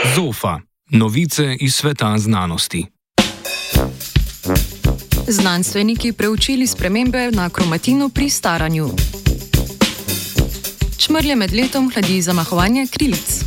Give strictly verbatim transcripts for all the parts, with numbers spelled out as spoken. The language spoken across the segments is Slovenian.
Zofa. Novice iz sveta znanosti. Znanstveniki preučili spremembe na kromatinu pri staranju. Čmrlje med letom hladi zamahovanje krilic.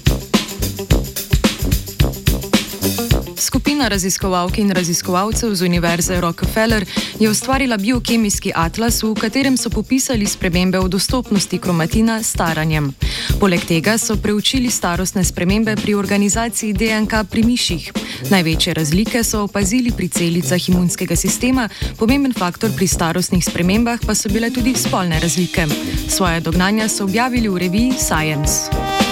Skupina raziskovalk in raziskovalcev z Univerze Rockefeller je ustvarila biokemijski atlas, v katerem so popisali spremembe v dostopnosti kromatina s staranjem. Poleg tega so preučili starostne spremembe pri organizaciji D N K pri miših. Največje razlike so opazili pri celicah imunskega sistema, pomemben faktor pri starostnih spremembah pa so bile tudi spolne razlike. Svoje dognanja so objavili v reviji Science.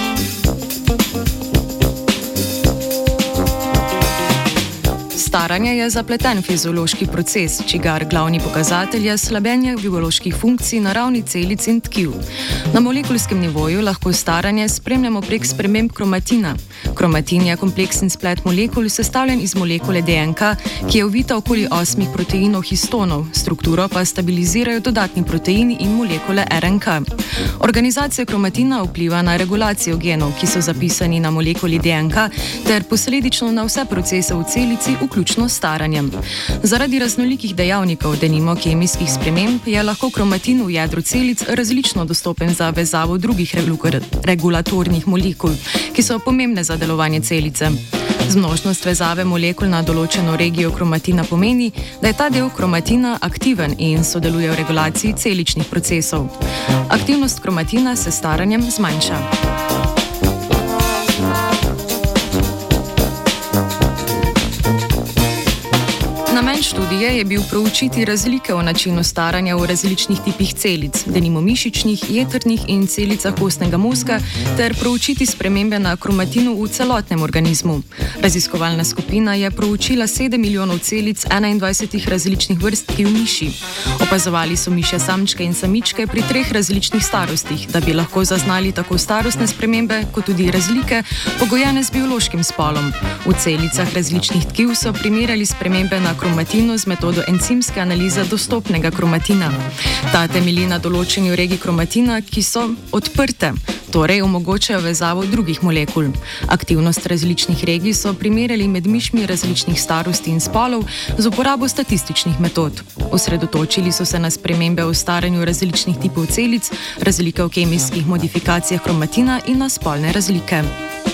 Staranje je zapleten fiziološki proces, čigar glavni pokazatelj je slabenje bioloških funkcij na ravni celic in tkiv. Na molekulskem nivoju lahko staranje spremljamo prek sprememb kromatina. Kromatin je kompleksen splet molekul, sestavljen iz molekule D N K, ki je ovita okoli osmih proteinov histonov, strukturo pa stabilizirajo dodatni proteini in molekule R N K. Organizacija kromatina vpliva na regulacijo genov, ki so zapisani na molekuli D N K, ter posledično na vse procese v celici, vključno s staranjem. Zaradi raznolikih dejavnikov, denimo kemijskih sprememb, je lahko kromatin v jedru celic različno dostopen za vezavo drugih regulatornih molekul, ki so pomembne za delovanje celice. Zmožnost vezave molekul na določeno regijo kromatina pomeni, da je ta del kromatina aktiven in sodeluje v regulaciji celičnih procesov. Aktivnost kromatina se staranjem zmanjša. Namen študije je bil proučiti razlike v načinu staranja v različnih tipih celic, denimo mišičnih, jetrnih in celicah kostnega mozga, ter proučiti spremembe na kromatinu v celotnem organizmu. Raziskovalna skupina je proučila sedem milijonov celic enaindvajsetih različnih vrst tkiv miši. Opazovali so miše samčke in samičke pri treh različnih starostih, da bi lahko zaznali tako starostne spremembe, kot tudi razlike, pogojene z biološkim spolom. V celicah različnih tkiv so primerjali spremembe na kromatinu z metodo encimske analize dostopnega kromatina. Ta temelji na določenju regij kromatina, ki so odprte, torej omogočajo vezavo drugih molekul. Aktivnost različnih regij so primerjali med mišmi različnih starosti in spolov z uporabo statističnih metod. Osredotočili so se na spremembe v staranju različnih tipov celic, razlike v kemijskih modifikacijah kromatina in na spolne razlike.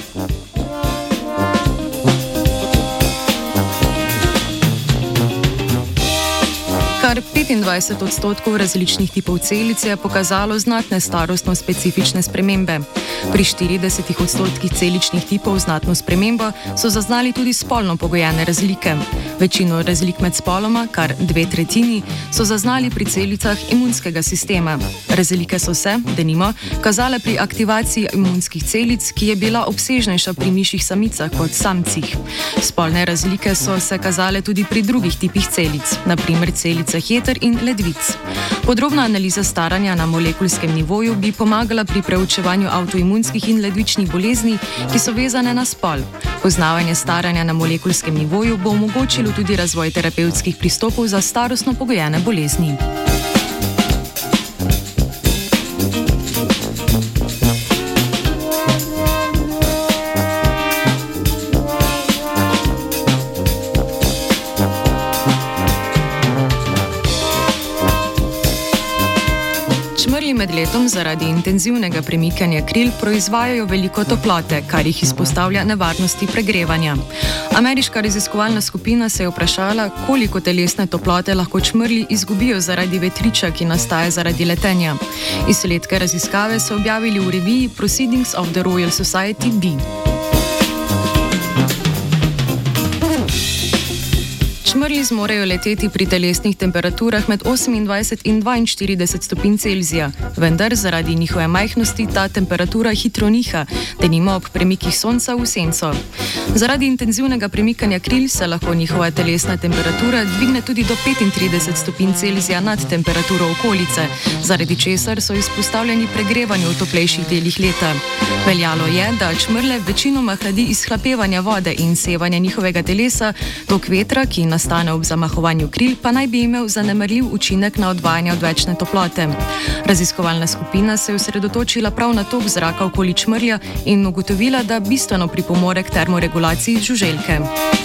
Kar petindvajset odstotkov različnih tipov celic je pokazalo znatne starostno-specifične spremembe. Pri štiridesetih odstotkih celičnih tipov znatno spremembo so zaznali tudi spolno pogojene razlike. Večino razlik med spoloma, kar dve tretjini, so zaznali pri celicah imunskega sistema. Razlike so se, denimo, kazale pri aktivaciji imunskih celic, ki je bila obsežnejša pri mišjih samicah kot samcih. Spolne razlike so se kazale tudi pri drugih tipih celic, na primer celice jeter in ledvic. Podrobna analiza staranja na molekulskem nivoju bi pomagala pri preučevanju avtoimunskih in ledvičnih bolezni, ki so vezane na spol. Poznavanje staranja na molekulskem nivoju bo omogočilo tudi razvoj terapevtskih pristopov za starostno pogojene bolezni. Čmrlji med letom zaradi intenzivnega premikanja kril proizvajajo veliko toplote, kar jih izpostavlja nevarnosti pregrevanja. Ameriška raziskovalna skupina se je vprašala, koliko telesne toplote lahko čmrlji izgubijo zaradi vetriča, ki nastaja zaradi letenja. Izsledke raziskave so objavili v reviji Proceedings of the Royal Society B. Čmrlji zmorejo leteti pri telesnih temperaturah med osemindvajset in dvainštirideset stopinj Celzija, vendar zaradi njihove majhnosti ta temperatura hitro niha, denimo ob premikih sonca v senco. Zaradi intenzivnega premikanja kril se lahko njihova telesna temperatura dvigne tudi do petintrideset stopinj Celzija nad temperaturo okolice, zaradi česar so izpostavljeni pregrevanju v toplejših delih leta. Veljalo je, da čmrlje večinoma hladi izhlapevanja vode in sevanja njihovega telesa, tok vetra, ki nastaja nastane ob zamahovanju kril, pa naj bi imel zanemarljiv učinek na odvajanje odvečne toplote. Raziskovalna skupina se je osredotočila prav na tok zraka okoli čmrlja in ugotovila, da bistveno pripomore k termoregulaciji žuželke.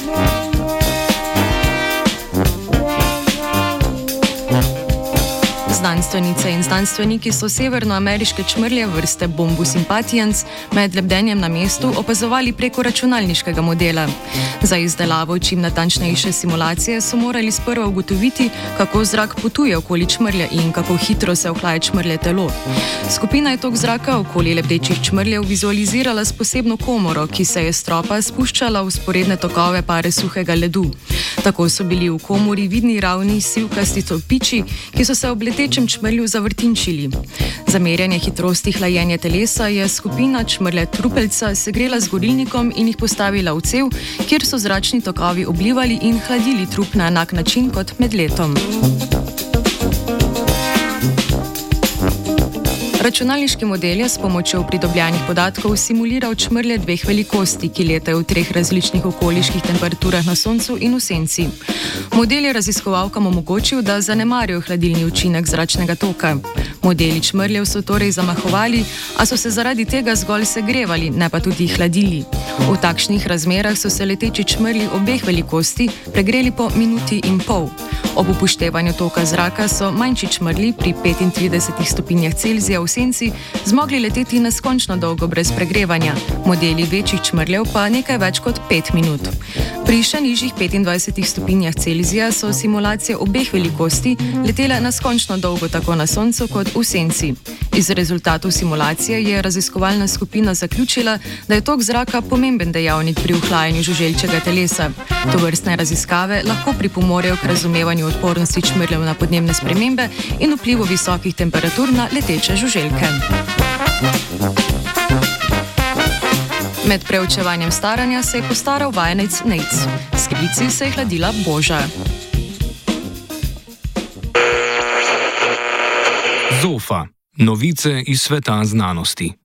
Znanstvenice in znanstveniki so severnoameriške čmrlje vrste Bombus impatiens med lebdenjem na mestu opazovali preko računalniškega modela. Za izdelavo čim natančnejše simulacije so morali sprva ugotoviti, kako zrak potuje okoli čmrlja in kako hitro se ohlaja čmrlje telo. Skupina je tok zraka okoli lebdečih čmrljev vizualizirala s posebno komoro, ki se je s stropa spuščala v vzporedne tokove pare suhega ledu. Tako so bili v komori vidni ravni sivkasti stolpiči, ki so se ob letečem čmrlju zavrtinčili. Za merjanje hitrosti hlajenja telesa je skupina čmrlje trupeljca segrela z gorilnikom in jih postavila v cev, kjer so zračni tokovi oblivali in hladili trup na enak način kot med letom. Računalniški model je s pomočjo pridobljenih podatkov simuliral čmrlje dveh velikosti, ki letajo v treh različnih okoliških temperaturah na Soncu in v senci. Model je raziskovalkam omogočil, da zanemarijo hladilni učinek zračnega toka. Modeli čmrljev so torej zamahovali, a so se zaradi tega zgolj segrevali, ne pa tudi hladili. V takšnih razmerah so se leteči čmrlji obeh velikosti pregreli po minuti in pol. Ob upoštevanju toka zraka so manjši čmrlji pri petintridesetih stopinjah Celzija v senci zmogli leteti neskončno dolgo brez pregrevanja, modeli večjih čmrljev pa nekaj več kot pet minut. Pri še nižjih petindvajsetih stopinjah Celzija so simulacije obeh velikosti letele neskončno dolgo tako na Soncu kot v senci. Iz rezultatov simulacije je raziskovalna skupina zaključila, da je tok zraka pomemben dejavnik pri ohlajanju žuželčjega telesa. Tovrstne raziskave lahko pripomorejo k razumevanju odpornosti čmrljev na podnebne spremembe in vplivu visokih temperatur na leteče žuželke. Med preučevanjem staranja se je postaral vajenec Nejc. S krici se je hladila Boža. Zofa. Novice iz sveta znanosti.